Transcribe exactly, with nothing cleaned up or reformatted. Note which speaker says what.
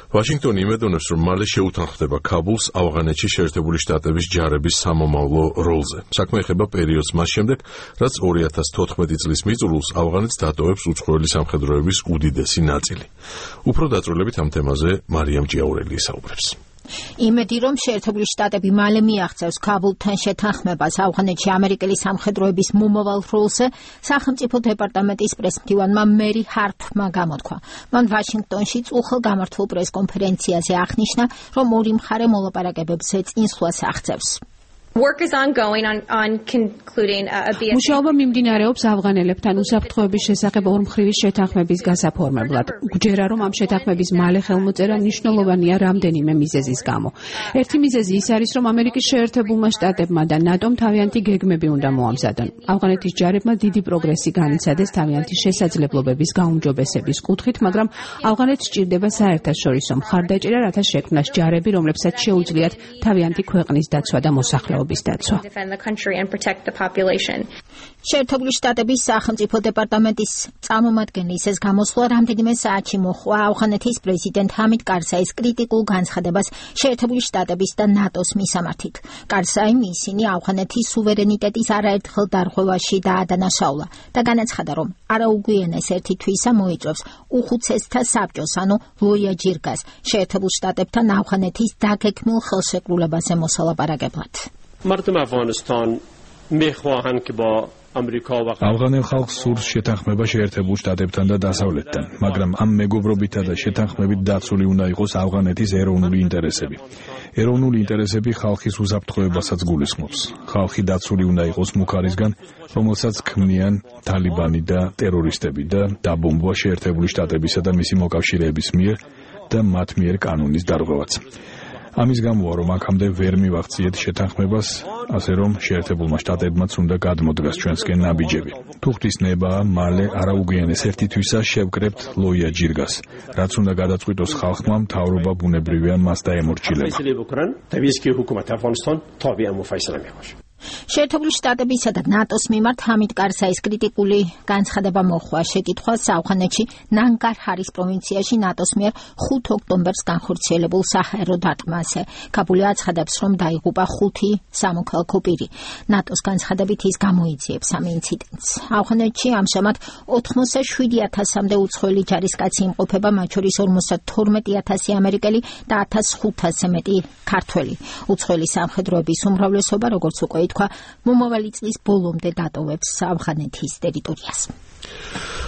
Speaker 1: ვაშინგტონი იმედოვნებს, რომ მალე შეუთანხმდება ქაბულს ავღანეთში შეერთებული შტატების ჯარების სამომავლო როლზე. საქმე ეხება პერიოდს მას შემდეგ, რაც ორი ათას თოთხმეტი წლის მიწურულს ავღანეთს დატოვებს უცხოელი სამხედროების უდიდესი ნაწილი. უფრო დაწვრილებით ამ თემაზე მარიამ ჭიაურელი ისაუბრებს.
Speaker 2: იმედი, რომ შეერთებული შტატები მალე მიაღწევს ქაბულთან შეთანხმებას ავღანეთში ამერიკელი სამხედროების მომავალ როლზე, სახელმწიფო დეპარტამენტის პრესმდივანმა მერი ჰარტმა გამოთქვა. მან ვაშინგტონში წუხელ გამართულ პრესკონფერენციაზე აღნიშნა, რომ ორი მხარე მოლაპარაკებებზე წინსვლას აღწევს.
Speaker 3: Work is ongoing on, on concluding a B S A.
Speaker 4: მუშაობა მიმდინარეობს ავღანელებთან უსაფრთხოების შესახებ ორმხრივის შეთანხმების გასაფორმებლად. გჯერა, რომ ამ შეთანხმების მალე ხელმოწერა მნიშვნელოვანია რამდენიმე მიზეზის გამო. ერთი მიზეზი ის არის, რომ ამერიკის შეერთებულმა შტატებმა და ნატომ თავიანთი გეგმები უნდა მოამზადონ. ავღანეთის ჯარებმა დიდი პროგრესი განიცადეს თავიანთი შესაძლებლობების გაუმჯობესების კუთხით, მაგრამ ავღანეთს სჭირდება საერთაშორისო მხარდაჭერა, რათა შექმნას ჯარები, რომლებსაც შეუძლიათ თავიანთი ქვეყნის დაცვა და მოსახლეობა.
Speaker 2: შეერთებული შტატების სახელმწიფო დეპარტამენტის წარმომადგენლის ეს გამოსვლა რამდენიმე საათში მოჰყვა ავღანეთის პრეზიდენტ ჰამიდ კარზაის კრიტიკულ განცხადებას შეერთებული შტატების და ნატოს მისამართით. კარზაიმ ისინი ავღანეთის სუვერენიტეტის არაერთხელ დარღვევაში დაადანაშაულა და განაცხადა, რომ არაუგვიანეს ერთი თვისა მოიწვევს უხუცესთა საბჭოს, ანუ ლოია ჯირგას, შეერთებულ შტატებთან ავღანეთის დაგეგმილ ხელშეკრულებაზე მოსალაპარაკებლად.
Speaker 5: مردم افغانستان میخواهند که با
Speaker 6: ავღანელ ხალხს სურს შეთანხმება შეერთებულ შტატებთან და დასავლეთთან, მაგრამ ამ მეგობრობითა და შეთანხმებით დაცული უნდა იყოს ავღანეთის ეროვნული ინტერესები. ეროვნული ინტერესები ხალხის უსაფრთხოებასაც გულისხმობს. ხალხი დაცული უნდა იყოს მუქარისგან, რომელსაც ქმნიან თალიბანი და ტერორისტები და დაბომბვა შეერთებული შტატებისა და მისი მოკავშირეების მიერ და მათ მიერ კანონის დარღვევაც. ამის გამოა, რომ აქამდე ვერ მივაღწიეთ შეთანხმებას, ასე რომ შეერთებულმა შტატებმაც უნდა გადმოდგას ჩვენსკენ ნაბიჯები. თუ ღვთისნებაა, მალე არაუგვიანეს ერთი თვისა შევკრებთ ლოია ჯირგას, რაც უნდა გადაწყვიტოს ხალხმა, მთავრობა ბუნებრივია მას დაემორჩილება.
Speaker 2: შეერთებული შტატებისა და ნატოს მიმართ ჰამიდ კარზაის კრიტიკული განცხადება მოჰყვა შეკითხვას ავღანეთში ნანგარჰარის პროვინციაში ნატოს მიერ ხუთ ოქტომბერს განხორციელებულ საჰაერო დარტყმაზე. ქაბული აცხადებს, რომ დაიღუპა ხუთი სამოქალაქო პირი. ნატოს განცხადებით ის გამოიძიებს ამ ინციდენტს. ავღანეთში ამჟამად ოთხმოცდაშვიდი ათასამდე უცხოელი ჯარისკაცი იმყოფება, მათ შორის ორმოცდათორმეტი ათასი ამერიკელი და ათას ხუთასზე მეტი ქართველი. უცხოელი სამხედროების უმრავლესობა, როგორც უკვე ითქვა, მომავალი წლის ბოლომდე დატოვებს ავღანეთის ტერიტორიას.